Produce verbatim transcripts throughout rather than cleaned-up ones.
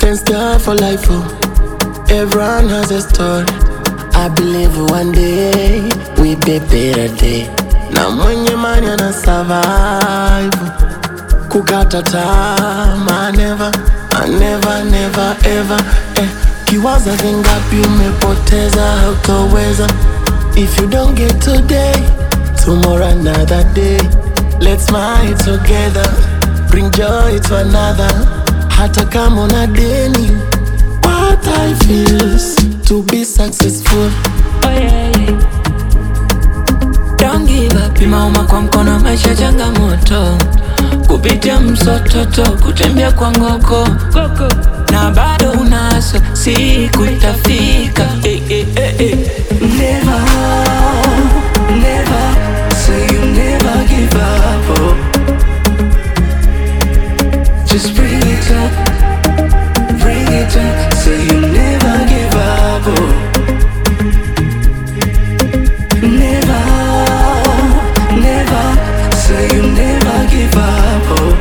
Thanks God for life, oh. Everyone has a story. I believe one day we be better day. Na mwenye mani ana survive. Kukata tamaa never, I never, never, ever. Eh, kiwaza vingapi umepoteza hautoweza. If you don't get today, tomorrow another day. Let's smile together, bring joy to another. Hata kama una deni, what I feels to be successful. Oh yeah, yeah. Don't give up, imauma kwa mkono maisha changamoto. Kupitia msototo, kutembea kwa ngoko na bado unaso, siku itafika. eh, eh, eh, eh. Never, never, so you never give up, oh. Just bring it up, bring it up, so you never give up, oh. Never, never, so you never give up, oh.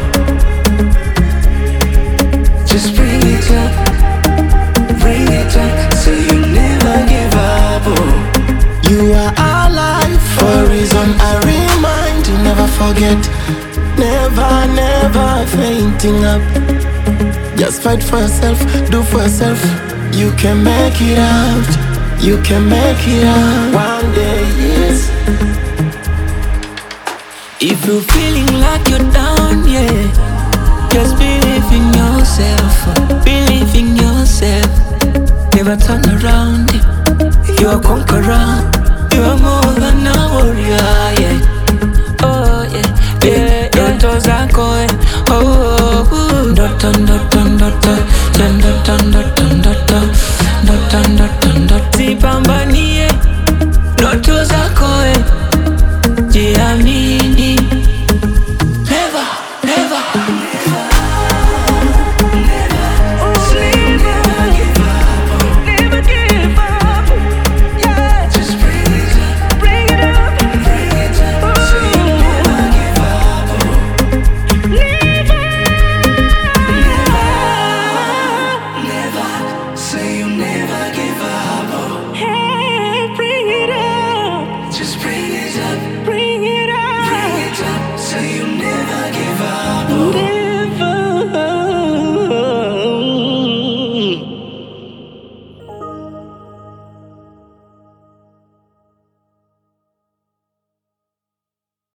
Just bring it up, bring it up, so you never give up, oh. You are alive for a reason. I remind you, never forget. Never, never fainting up. Just fight for yourself, do for yourself. You can make it out, you can make it out. One day, yes. If you're feeling like you're down, yeah, just believe in yourself, believe in yourself. Never turn around, you are conqueror, you are more than a warrior, yeah. Oh yeah, yeah, ndoto zako